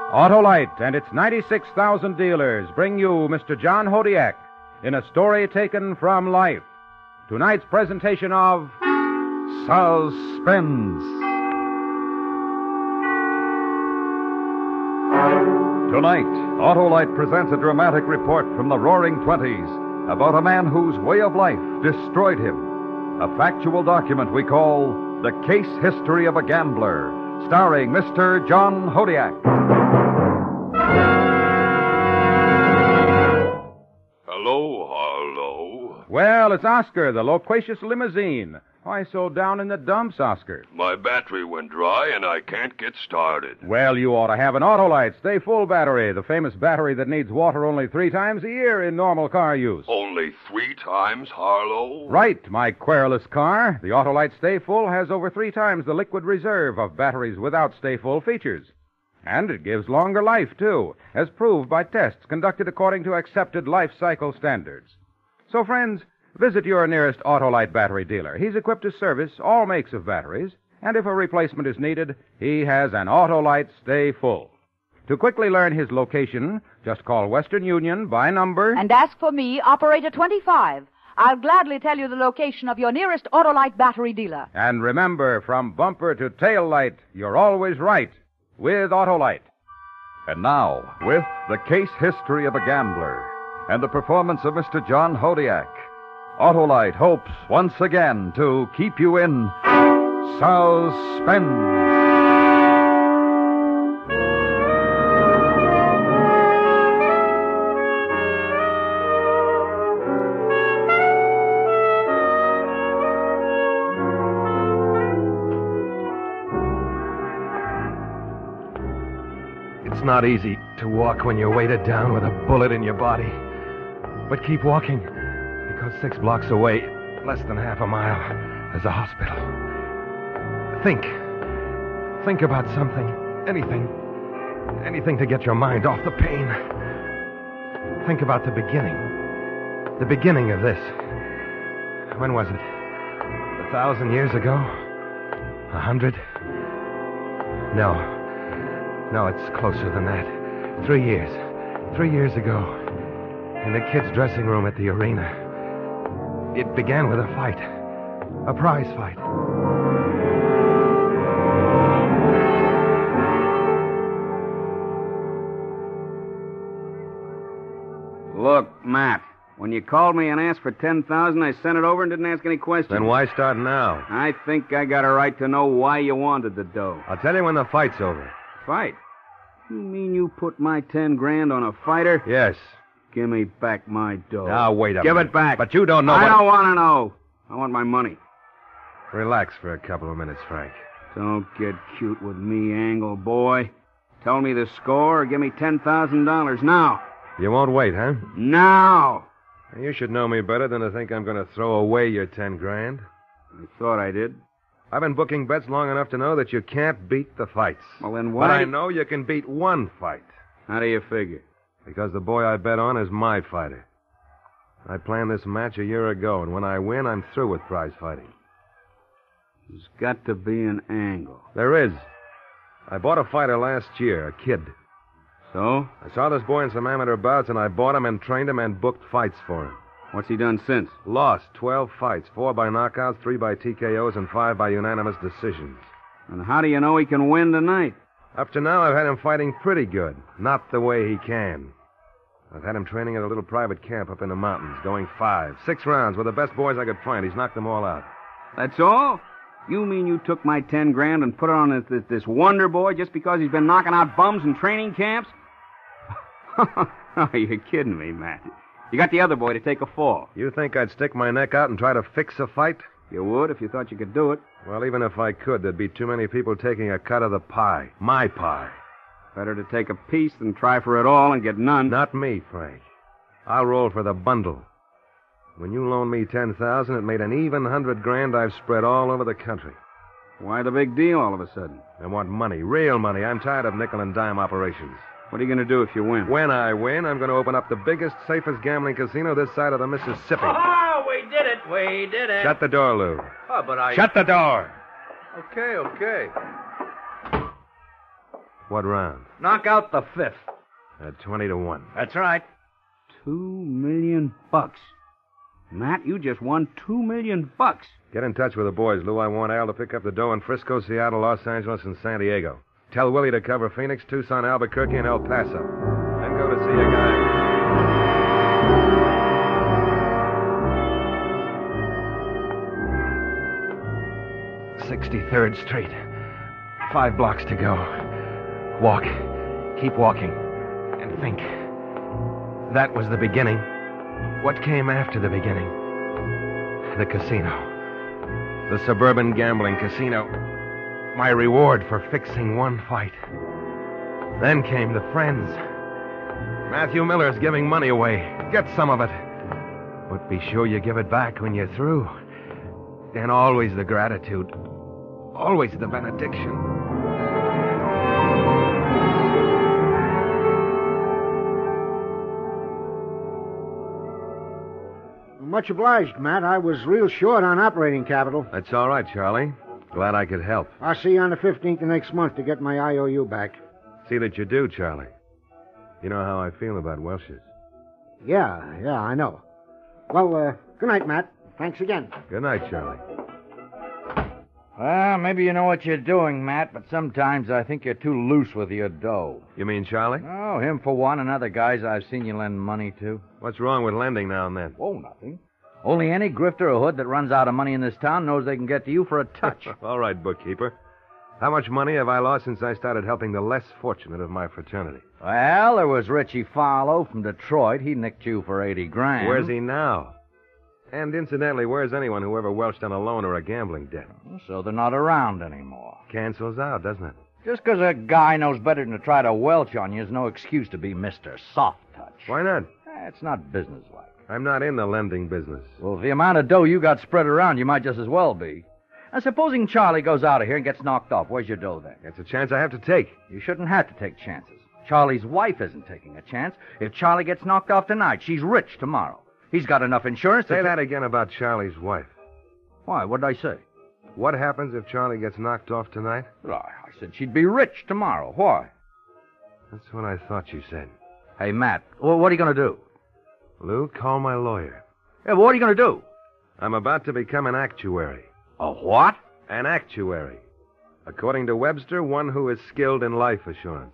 Autolite and its 96,000 dealers bring you Mr. John Hodiak in a story taken from life. Tonight's presentation of Suspense. Tonight, Autolite presents a dramatic report from the Roaring Twenties about a man whose way of life destroyed him. A factual document we call The Case History of a Gambler, starring Mr. John Hodiak. Hello. Well, it's Oscar, the loquacious limousine. Why so down in the dumps, Oscar? My battery went dry and I can't get started. Well, you ought to have an Autolite Stay Full battery, the famous battery that needs water only 3 times a year in normal car use. Only 3 times, Harlow? Right, my querulous car. The Autolite Stay Full has over 3 times the liquid reserve of batteries without Stay Full features. And it gives longer life, too, as proved by tests conducted according to accepted life cycle standards. So, friends, visit your nearest Autolite battery dealer. He's equipped to service all makes of batteries, and if a replacement is needed, he has an Autolite Stay Full. To quickly learn his location, just call Western Union by number... And ask for me, Operator 25. I'll gladly tell you the location of your nearest Autolite battery dealer. And remember, from bumper to tail light, you're always right with Autolite. And now, with The Case History of a Gambler and the performance of Mr. John Hodiak, Autolite hopes once again to keep you in suspense. It's not easy to walk when you're weighted down with a bullet in your body. But keep walking, because 6 blocks away, less than half a mile, is a hospital. Think about something, anything to get your mind off the pain. Think about the beginning of this. When was it? 1,000 years ago? 100? No, it's closer than that. 3 years. 3 years ago. In the kids' dressing room at the arena. It began with a fight. A prize fight. Look, Matt, when you called me and asked for $10,000, I sent it over and didn't ask any questions. Then why start now? I think I got a right to know why you wanted the dough. I'll tell you when the fight's over. Fight? You mean you put my 10 grand on a fighter? Yes. Give me back my dough. Now, wait a minute. Give it back. But you don't know I don't want to know. I want my money. Relax for a couple of minutes, Frank. Don't get cute with me, Angle boy. Tell me the score or give me $10,000 now. You won't wait, huh? Now! You should know me better than to think I'm going to throw away your 10 grand. I thought I did. I've been booking bets long enough to know that you can't beat the fights. Well, then why... But I know you can beat one fight. How do you figure? Because the boy I bet on is my fighter. I planned this match a year ago, and when I win, I'm through with prize fighting. There's got to be an angle. There is. I bought a fighter last year, a kid. So? I saw this boy in some amateur bouts, and I bought him and trained him and booked fights for him. What's he done since? Lost 12 fights, 4 by knockouts, 3 by TKOs, and 5 by unanimous decisions. And how do you know he can win tonight? Up to now, I've had him fighting pretty good. Not the way he can. I've had him training at a little private camp up in the mountains, going 5, 6 rounds with the best boys I could find. He's knocked them all out. That's all? You mean you took my 10 grand and put it on this wonder boy just because he's been knocking out bums in training camps? Oh, you're kidding me, Matt. You got the other boy to take a fall. You think I'd stick my neck out and try to fix a fight? You would if you thought you could do it. Well, even if I could, there'd be too many people taking a cut of the pie. My pie. Better to take a piece than try for it all and get none. Not me, Frank. I'll roll for the bundle. When you loaned me $10,000, it made an even 100 grand I've spread all over the country. Why the big deal all of a sudden? I want money, real money. I'm tired of nickel and dime operations. What are you going to do if you win? When I win, I'm going to open up the biggest, safest gambling casino this side of the Mississippi. Oh, we did it. Shut the door, Lou. Oh, but I... Shut the door. Okay. What round? Knock out the fifth. At 20-1. That's right. $2 million. Matt, you just won $2 million. Get in touch with the boys, Lou. I want Al to pick up the dough in Frisco, Seattle, Los Angeles, and San Diego. Tell Willie to cover Phoenix, Tucson, Albuquerque, and El Paso. Then go to see a guy. 63rd Street. 5 blocks to go. Walk. Keep walking. And think. That was the beginning. What came after the beginning? The casino. The suburban gambling casino. My reward for fixing one fight. Then came the friends. Matthew Miller's giving money away. Get some of it. But be sure you give it back when you're through. And always the gratitude. Always the benediction. Much obliged, Matt. I was real short on operating capital. That's all right, Charlie. Glad I could help. I'll see you on the 15th of next month to get my IOU back. See that you do, Charlie. You know how I feel about Welsh's. Yeah, I know. Well, good night, Matt. Thanks again. Good night, Charlie. Well, maybe you know what you're doing, Matt, but sometimes I think you're too loose with your dough. You mean Charlie? Oh, him for one, and other guys I've seen you lend money to. What's wrong with lending now and then? Oh, nothing. Only any grifter or hood that runs out of money in this town knows they can get to you for a touch. All right, bookkeeper. How much money have I lost since I started helping the less fortunate of my fraternity? Well, there was Richie Farlow from Detroit. He nicked you for $80,000. Where's he now? And incidentally, where's anyone who ever welched on a loan or a gambling debt? So they're not around anymore. Cancels out, doesn't it? Just because a guy knows better than to try to welch on you is no excuse to be Mr. Soft Touch. Why not? It's not businesslike. I'm not in the lending business. Well, the amount of dough you got spread around, you might just as well be. Now, supposing Charlie goes out of here and gets knocked off, where's your dough then? It's a chance I have to take. You shouldn't have to take chances. Charlie's wife isn't taking a chance. If Charlie gets knocked off tonight, she's rich tomorrow. He's got enough insurance to... Say that again about Charlie's wife. Why? What did I say? What happens if Charlie gets knocked off tonight? Well, I said she'd be rich tomorrow. Why? That's what I thought you said. Hey, Matt, what are you going to do? Lou, call my lawyer. Yeah, but what are you going to do? I'm about to become an actuary. A what? An actuary. According to Webster, one who is skilled in life assurance.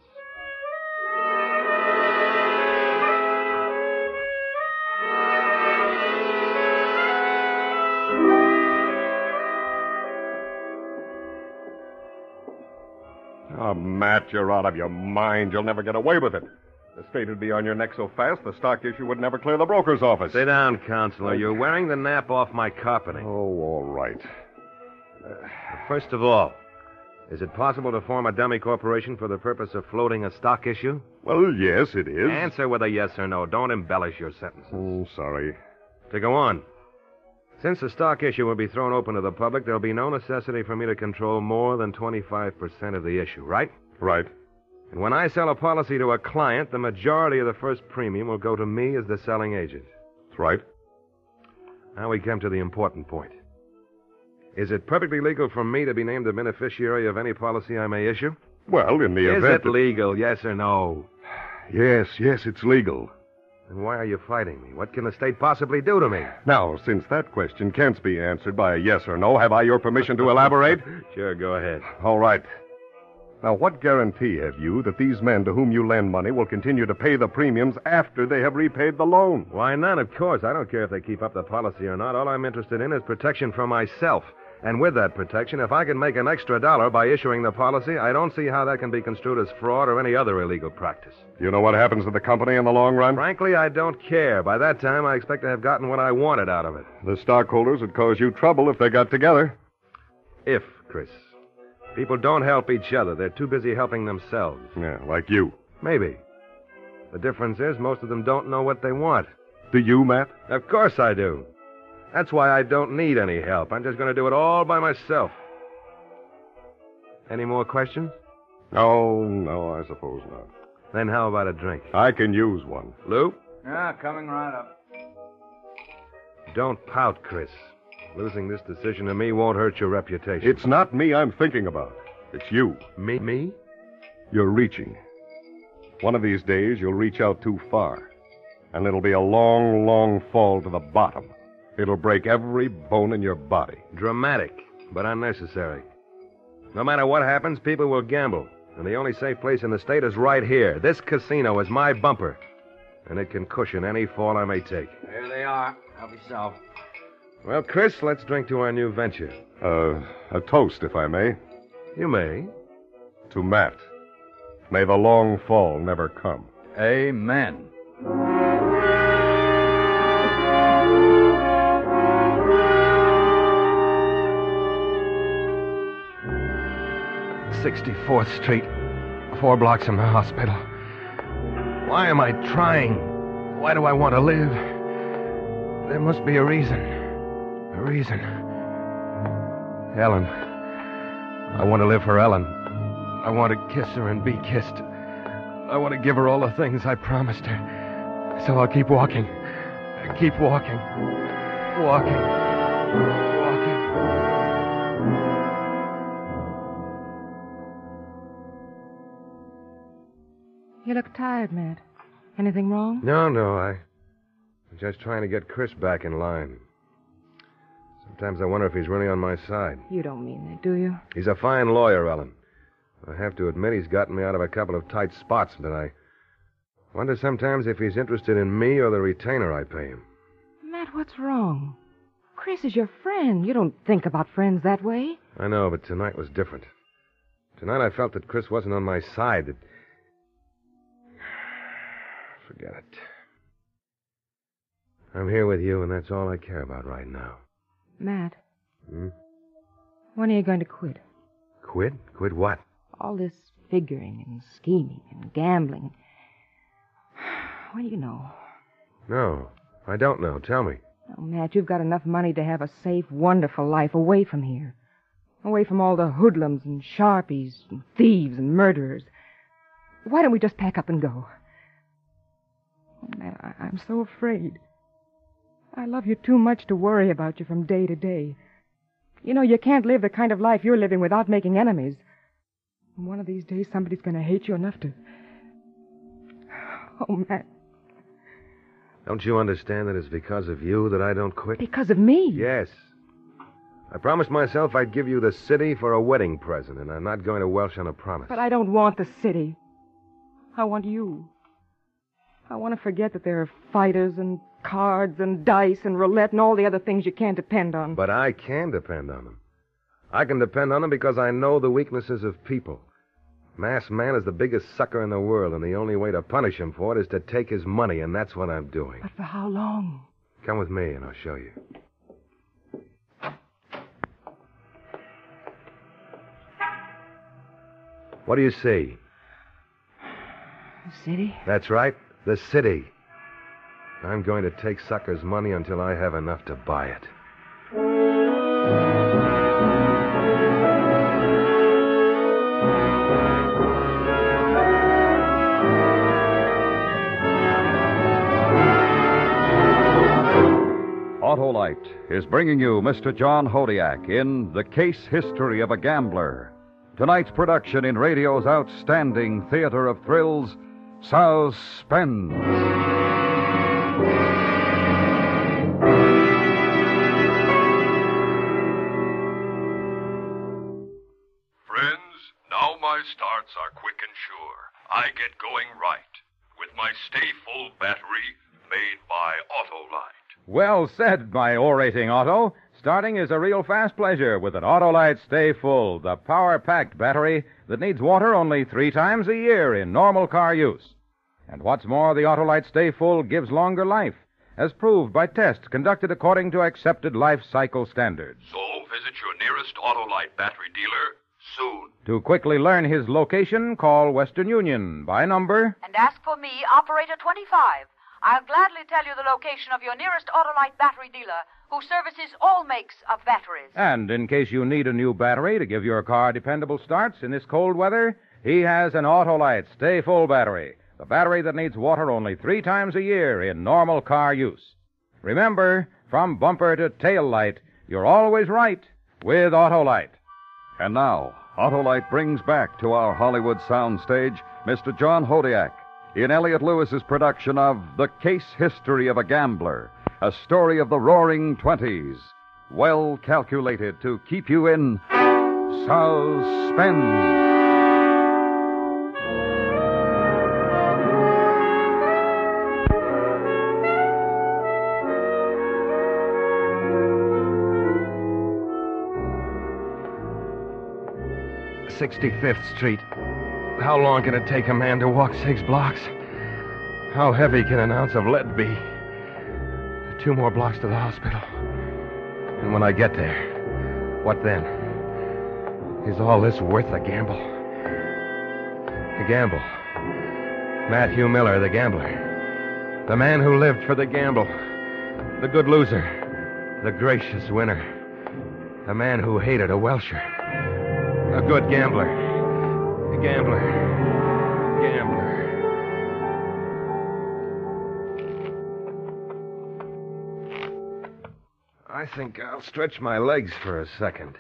Oh, Matt, you're out of your mind. You'll never get away with it. The state would be on your neck so fast, the stock issue would never clear the broker's office. Sit down, Counselor. You're wearing the nap off my carpeting. Oh, all right. First of all, is it possible to form a dummy corporation for the purpose of floating a stock issue? Well, yes, it is. Answer with a yes or no. Don't embellish your sentences. Oh, sorry. To go on. Since the stock issue will be thrown open to the public, there'll be no necessity for me to control more than 25% of the issue, right? Right. And when I sell a policy to a client, the majority of the first premium will go to me as the selling agent. That's right. Now we come to the important point. Is it perfectly legal for me to be named the beneficiary of any policy I may issue? Well, in the event... Is it legal, yes or no? Yes, it's legal. Then why are you fighting me? What can the state possibly do to me? Now, since that question can't be answered by a yes or no, have I your permission to elaborate? Sure, go ahead. All right. Now, what guarantee have you that these men to whom you lend money will continue to pay the premiums after they have repaid the loan? Why, none, of course. I don't care if they keep up the policy or not. All I'm interested in is protection for myself. And with that protection, if I can make an extra dollar by issuing the policy, I don't see how that can be construed as fraud or any other illegal practice. You know what happens to the company in the long run? Frankly, I don't care. By that time, I expect to have gotten what I wanted out of it. The stockholders would cause you trouble if they got together. If, Chris. People don't help each other. They're too busy helping themselves. Yeah, like you. Maybe. The difference is most of them don't know what they want. Do you, Matt? Of course I do. That's why I don't need any help. I'm just going to do it all by myself. Any more questions? No, I suppose not. Then how about a drink? I can use one. Lou? Yeah, coming right up. Don't pout, Chris. Losing this decision to me won't hurt your reputation. It's not me I'm thinking about. It's you. Me? You're reaching. One of these days, you'll reach out too far. And it'll be a long, long fall to the bottom. It'll break every bone in your body. Dramatic, but unnecessary. No matter what happens, people will gamble. And the only safe place in the state is right here. This casino is my bumper. And it can cushion any fall I may take. There they are. Help yourself. Well, Chris, let's drink to our new venture. A toast, if I may. You may. To Matt. May the long fall never come. Amen. "64th Street, 4 blocks from the hospital. Why am I trying? Why do I want to live? There must be a reason. A reason. Ellen. I want to live for Ellen. I want to kiss her and be kissed. I want to give her all the things I promised her. So I'll keep walking. Keep walking. Walking. Walking. You look tired, Matt. Anything wrong? No, I'm just trying to get Chris back in line. Sometimes I wonder if he's really on my side. You don't mean that, do you? He's a fine lawyer, Ellen. I have to admit he's gotten me out of a couple of tight spots, but I wonder sometimes if he's interested in me or the retainer I pay him. Matt, what's wrong? Chris is your friend. You don't think about friends that way. I know, but tonight was different. Tonight I felt that Chris wasn't on my side, that... Forget it. I'm here with you, and that's all I care about right now. Matt. Hmm? When are you going to quit? Quit? Quit what? All this figuring and scheming and gambling. What do you know? No, I don't know. Tell me. Oh, Matt, you've got enough money to have a safe, wonderful life away from here. Away from all the hoodlums and sharpies and thieves and murderers. Why don't we just pack up and go? Oh, Matt, I'm so afraid. I love you too much to worry about you from day to day. You know, you can't live the kind of life you're living without making enemies. And one of these days, somebody's going to hate you enough to... Oh, Matt. Don't you understand that it's because of you that I don't quit? Because of me? Yes. I promised myself I'd give you the city for a wedding present, and I'm not going to welch on a promise. But I don't want the city. I want you. I want to forget that there are fighters and cards and dice and roulette and all the other things you can't depend on. But I can depend on them. I can depend on them because I know the weaknesses of people. Masked Man is the biggest sucker in the world, and the only way to punish him for it is to take his money, and that's what I'm doing. But for how long? Come with me, and I'll show you. What do you see? The city? That's right, the city. I'm going to take suckers' money until I have enough to buy it. Autolite is bringing you Mr. John Hodiak in The Case History of a Gambler. Tonight's production in radio's outstanding theater of thrills, Suspense. Friends, now my starts are quick and sure. I get going right with my Stay Full battery made by Autolite. Well said, my orating Otto. Starting is a real fast pleasure with an Autolite Stay Full, the power-packed battery that needs water only 3 times a year in normal car use. And what's more, the Autolite Stay Full gives longer life, as proved by tests conducted according to accepted life cycle standards. So visit your nearest Autolite battery dealer soon. To quickly learn his location, call Western Union by number... And ask for me, Operator 25. I'll gladly tell you the location of your nearest Autolite battery dealer, who services all makes of batteries. And in case you need a new battery to give your car dependable starts in this cold weather, he has an Autolite Stay Full battery, the battery that needs water only 3 times a year in normal car use. Remember, from bumper to tail light, you're always right with Autolite. And now, Autolite brings back to our Hollywood soundstage Mr. John Hodiak in Elliot Lewis's production of The Case History of a Gambler, a story of the Roaring Twenties, well calculated to keep you in suspense. 65th Street. How long can it take a man to walk 6 blocks? How heavy can an ounce of lead be? 2 more blocks to the hospital. And when I get there, what then? Is all this worth the gamble? The gamble. Matthew Miller, the gambler. The man who lived for the gamble. The good loser. The gracious winner. The man who hated a Welsher. A good gambler. A gambler. Gambler. I think I'll stretch my legs for a second.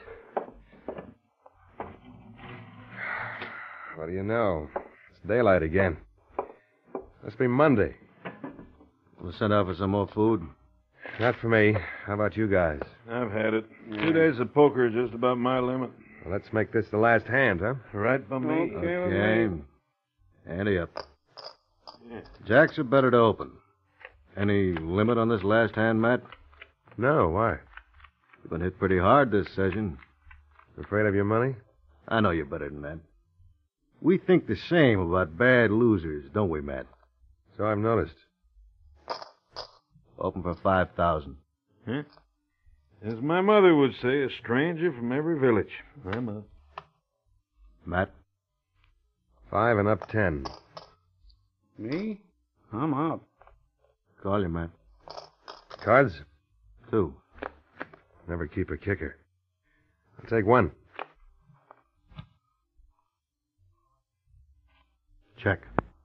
What do you know? It's daylight again. Must be Monday. We'll send out for some more food. Not for me. How about you guys? I've had it. 2 days of poker is just about my limit. Well, let's make this the last hand, huh? Right by me. Okay. Ante up. Yeah. Jacks are better to open. Any limit on this last hand, Matt? No, why? You've been hit pretty hard this session. Afraid of your money? I know you're better than that. We think the same about bad losers, don't we, Matt? So I've noticed. Open for 5,000. Huh? As my mother would say, a stranger from every village. I'm up. Matt? 5 and up 10. Me? I'm up. Call you, Matt. Cards? 2. Never keep a kicker. I'll take 1. Check.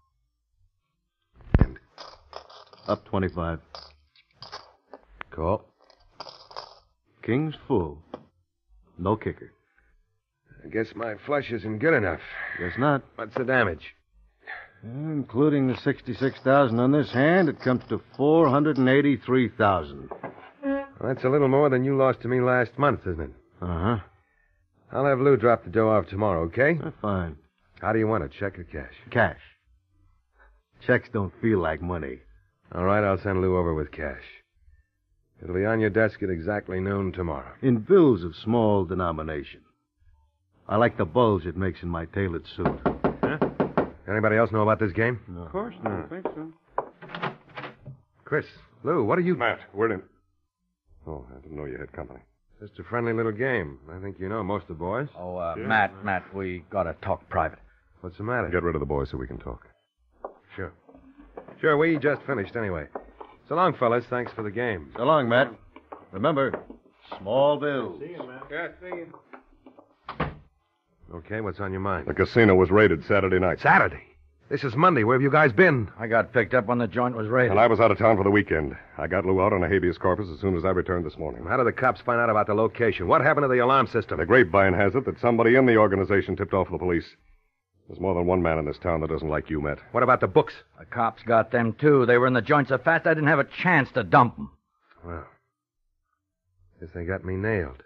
And? Up 25. Call. King's full. No kicker. I guess my flush isn't good enough. Guess not. What's the damage? Including the 66,000 on this hand, it comes to 483,000. Well, that's a little more than you lost to me last month, isn't it? Uh-huh. I'll have Lou drop the dough off tomorrow, okay? Fine. How do you want it, check or cash? Cash. Checks don't feel like money. All right, I'll send Lou over with cash. It'll be on your desk at exactly noon tomorrow. In bills of small denomination. I like the bulge it makes in my tailored suit. Huh? Anybody else know about this game? No. Of course not. I think so. Chris, Lou, what are you... Matt, we're in. Oh, I didn't know you had company. Just a friendly little game. I think you know most of the boys. Oh, Matt, we gotta talk private. What's the matter? Get rid of the boys so we can talk. Sure. Sure, we just finished anyway. So long, fellas. Thanks for the game. So long, Matt. Remember, small bills. See you, Matt. Yeah, see you. Okay, what's on your mind? The casino was raided Saturday night. Saturday? This is Monday. Where have you guys been? I got picked up when the joint was raided. And I was out of town for the weekend. I got Lou out on a habeas corpus as soon as I returned this morning. How did the cops find out about the location? What happened to the alarm system? The grapevine has it that somebody in the organization tipped off the police. There's more than one man in this town that doesn't like you, Matt. What about the books? The cops got them, too. They were in the joint so fast I didn't have a chance to dump them. Well, guess they got me nailed.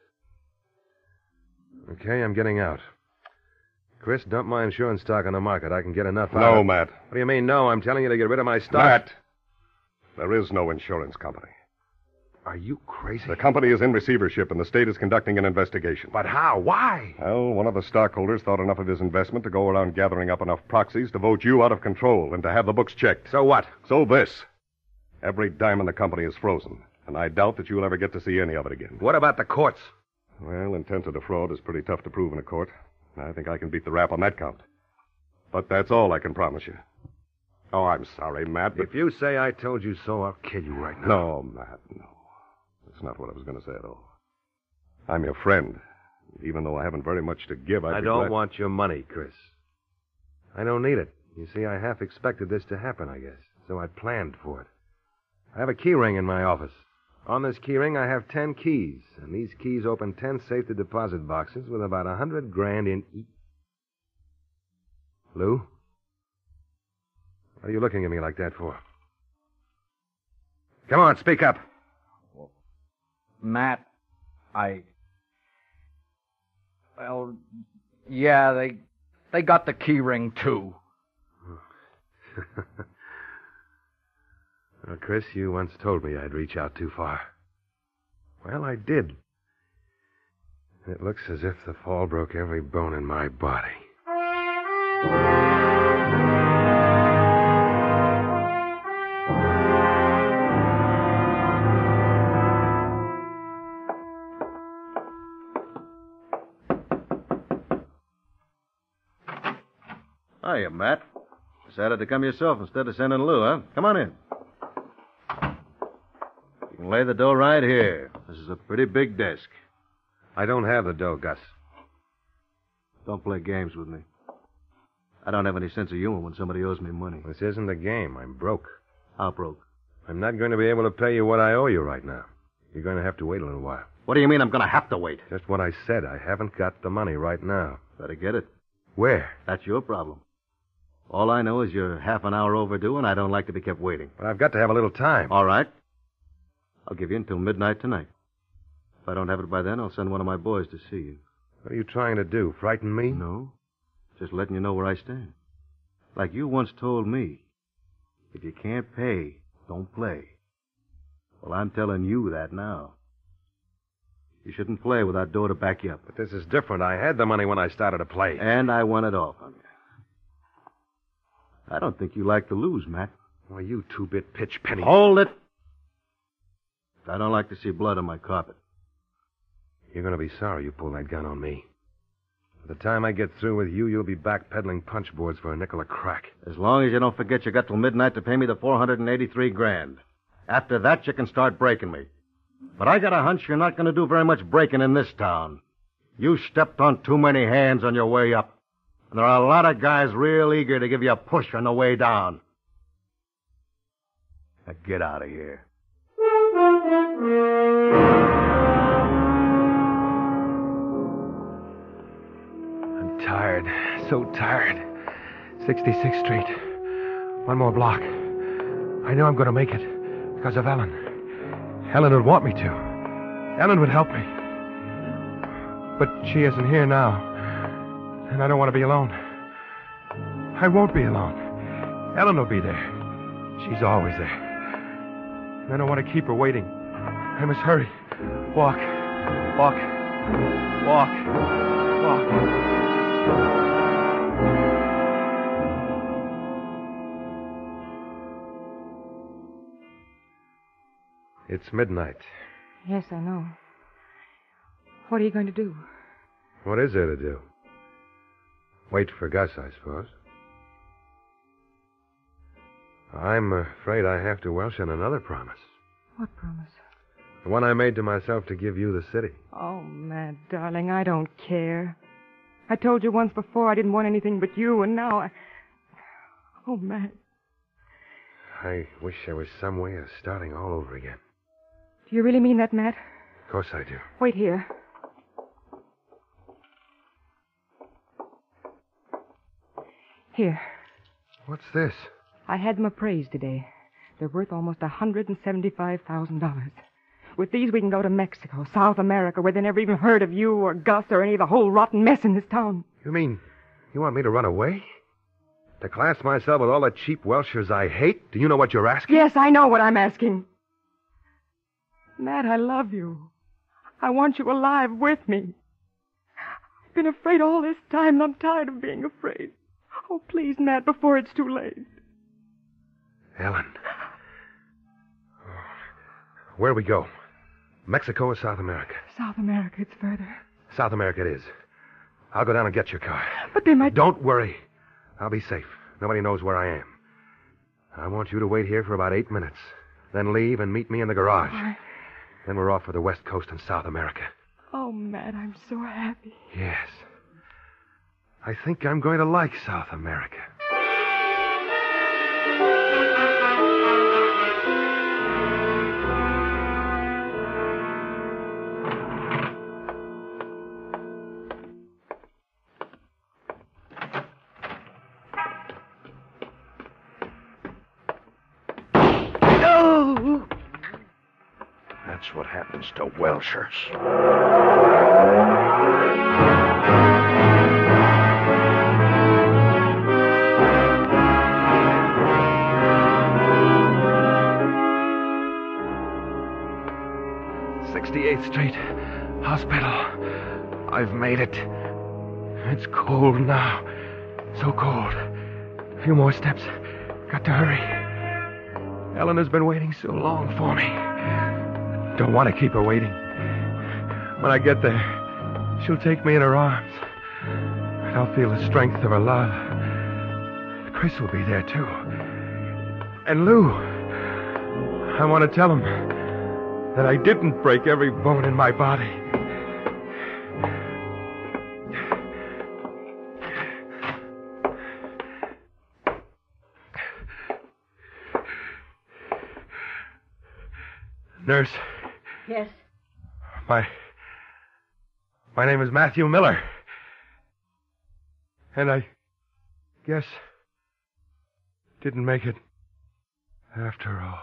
Okay, I'm getting out. Chris, dump my insurance stock on the market. I can get enough out. No, Matt. What do you mean, no? I'm telling you to get rid of my stock. Matt, there is no insurance company. Are you crazy? The company is in receivership, and the state is conducting an investigation. But how? Why? Well, one of the stockholders thought enough of his investment to go around gathering up enough proxies to vote you out of control and to have the books checked. So what? So this. Every dime in the company is frozen, and I doubt that you'll ever get to see any of it again. What about the courts? Well, intent to defraud is pretty tough to prove in a court. I think I can beat the rap on that count. But that's all I can promise you. Oh, I'm sorry, Matt, but... If you say I told you so, I'll kill you right now. No, Matt, no. That's not what I was going to say at all. I'm your friend. Even though I haven't very much to give, I don't want your money, Chris. I don't need it. You see, I half expected this to happen, I guess. So I planned for it. I have a key ring in my office. On this keyring, I have 10 keys, and these keys open 10 safe-to-deposit boxes with about $100,000 in each. Lou? What are you looking at me like that for? Come on, speak up. Matt, well, yeah, they got the key ring, too. Well, Chris, you once told me I'd reach out too far. Well, I did. It looks as if the fall broke every bone in my body. Hiya, Matt. Decided to come yourself instead of sending Lou, huh? Come on in. You can lay the dough right here. This is a pretty big desk. I don't have the dough, Gus. Don't play games with me. I don't have any sense of humor when somebody owes me money. This isn't a game. I'm broke. How broke? I'm not going to be able to pay you what I owe you right now. You're going to have to wait a little while. What do you mean I'm going to have to wait? Just what I said. I haven't got the money right now. Better get it. Where? That's your problem. All I know is you're half an hour overdue, and I don't like to be kept waiting. But I've got to have a little time. All right. I'll give you until midnight tonight. If I don't have it by then, I'll send one of my boys to see you. What are you trying to do? Frighten me? No. Just letting you know where I stand. Like you once told me, if you can't pay, don't play. Well, I'm telling you that now. You shouldn't play without dough to back you up. But this is different. I had the money when I started to play. And I won it off on you. I don't think you like to lose, Matt. Why, you two-bit pitch penny. Hold it. I don't like to see blood on my carpet. You're going to be sorry you pulled that gun on me. By the time I get through with you, you'll be back peddling punch boards for a nickel a crack. As long as you don't forget you got till midnight to pay me the $483,000. After that, you can start breaking me. But I got a hunch you're not going to do very much breaking in this town. You stepped on too many hands on your way up. And there are a lot of guys real eager to give you a push on the way down. Now get out of here. I'm tired. So tired. 66th Street. One more block. I know I'm going to make it because of Ellen. Ellen would want me to. Ellen would help me. But she isn't here now. And I don't want to be alone. I won't be alone. Ellen will be there. She's always there. And I don't want to keep her waiting. I must hurry. Walk. Walk. Walk. Walk. It's midnight. Yes, I know. What are you going to do? What is there to do? Wait for Gus, I suppose. I'm afraid I have to welch on another promise. What promise? The one I made to myself to give you the city. Oh, Matt, darling, I don't care. I told you once before I didn't want anything but you, and now I... Oh, Matt. I wish there was some way of starting all over again. Do you really mean that, Matt? Of course I do. Wait here. Here. What's this? I had them appraised today. They're worth almost $175,000. With these, we can go to Mexico, South America, where they never even heard of you or Gus or any of the whole rotten mess in this town. You mean you want me to run away? To class myself with all the cheap Welshers I hate? Do you know what you're asking? Yes, I know what I'm asking. Matt, I love you. I want you alive with me. I've been afraid all this time, and I'm tired of being afraid. Oh, please, Matt, before it's too late. Ellen. Where we go? Mexico or South America? South America, it's further. South America it is. I'll go down and get your car. But they might... Don't worry. I'll be safe. Nobody knows where I am. I want you to wait here for about 8 minutes. Then leave and meet me in the garage. Then we're off for the West Coast and South America. Oh, Matt, I'm so happy. Yes. I think I'm going to like South America. what happens to Welshers. '68th Street Hospital. I've made it. It's cold now. So cold. A few more steps. Got to hurry. Eleanor's been waiting so long for me. Don't want to keep her waiting. When I get there, she'll take me in her arms. And I'll feel the strength of her love. Chris will be there, too. And Lou. I want to tell him that I didn't break every bone in my body. Nurse. Yes? My name is Matthew Miller. And I guess didn't make it after all.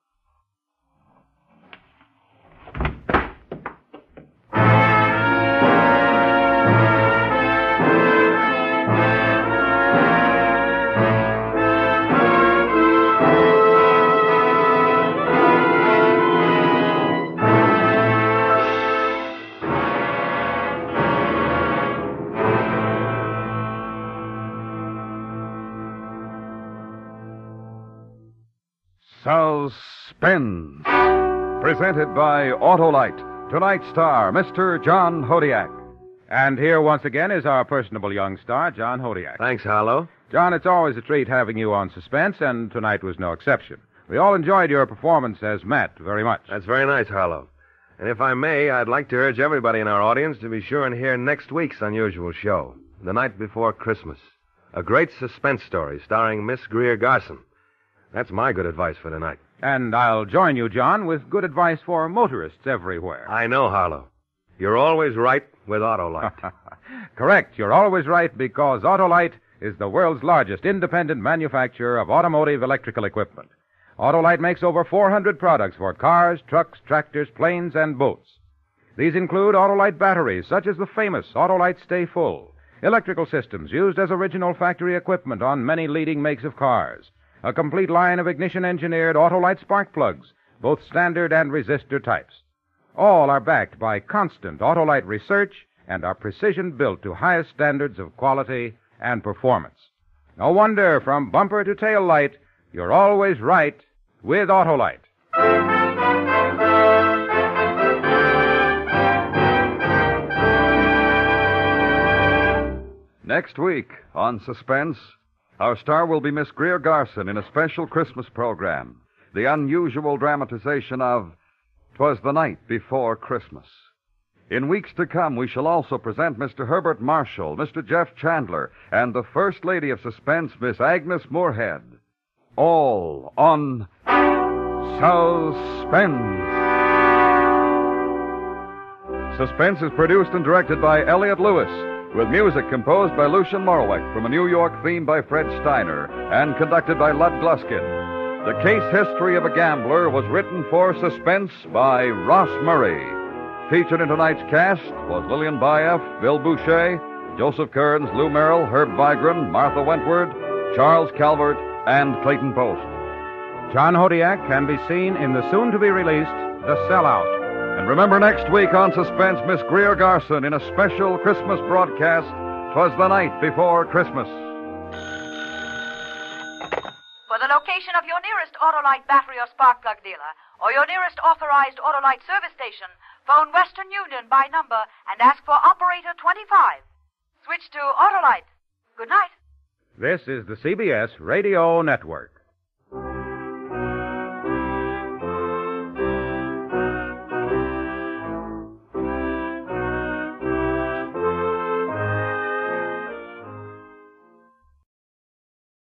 Suspense. Presented by Autolite. Tonight's star, Mr. John Hodiak. And here once again is our personable young star, John Hodiak. Thanks, Harlow. John, it's always a treat having you on Suspense, and tonight was no exception. We all enjoyed your performance as Matt very much. That's very nice, Harlow. And if I may, I'd like to urge everybody in our audience to be sure and hear next week's unusual show, The Night Before Christmas. A great suspense story starring Miss Greer Garson. That's my good advice for tonight. And I'll join you, John, with good advice for motorists everywhere. I know, Harlow. You're always right with Autolite. Correct. You're always right because Autolite is the world's largest independent manufacturer of automotive electrical equipment. Autolite makes over 400 products for cars, trucks, tractors, planes, and boats. These include Autolite batteries, such as the famous Autolite Stay Full, electrical systems used as original factory equipment on many leading makes of cars, a complete line of ignition-engineered Autolite spark plugs, both standard and resistor types. All are backed by constant Autolite research and are precision-built to highest standards of quality and performance. No wonder, from bumper to tail light, you're always right with Autolite. Next week on Suspense, our star will be Miss Greer Garson in a special Christmas program, the unusual dramatization of 'Twas the Night Before Christmas. In weeks to come, we shall also present Mr. Herbert Marshall, Mr. Jeff Chandler, and the First Lady of Suspense, Miss Agnes Moorehead. All on Suspense. Suspense is produced and directed by Elliot Lewis, with music composed by Lucian Morwick from a New York theme by Fred Steiner and conducted by Lud Gluskin. The Case History of a Gambler was written for Suspense by Ross Murray. Featured in tonight's cast was Lillian Baeff, Bill Boucher, Joseph Kearns, Lou Merrill, Herb Vigran, Martha Wentworth, Charles Calvert, and Clayton Post. John Hodiak can be seen in the soon-to-be-released The Sellout. And remember next week on Suspense, Miss Greer Garson in a special Christmas broadcast, 'Twas the Night Before Christmas. For the location of your nearest Autolite battery or spark plug dealer, or your nearest authorized Autolite service station, phone Western Union by number and ask for Operator 25. Switch to Autolite. Good night. This is the CBS Radio Network.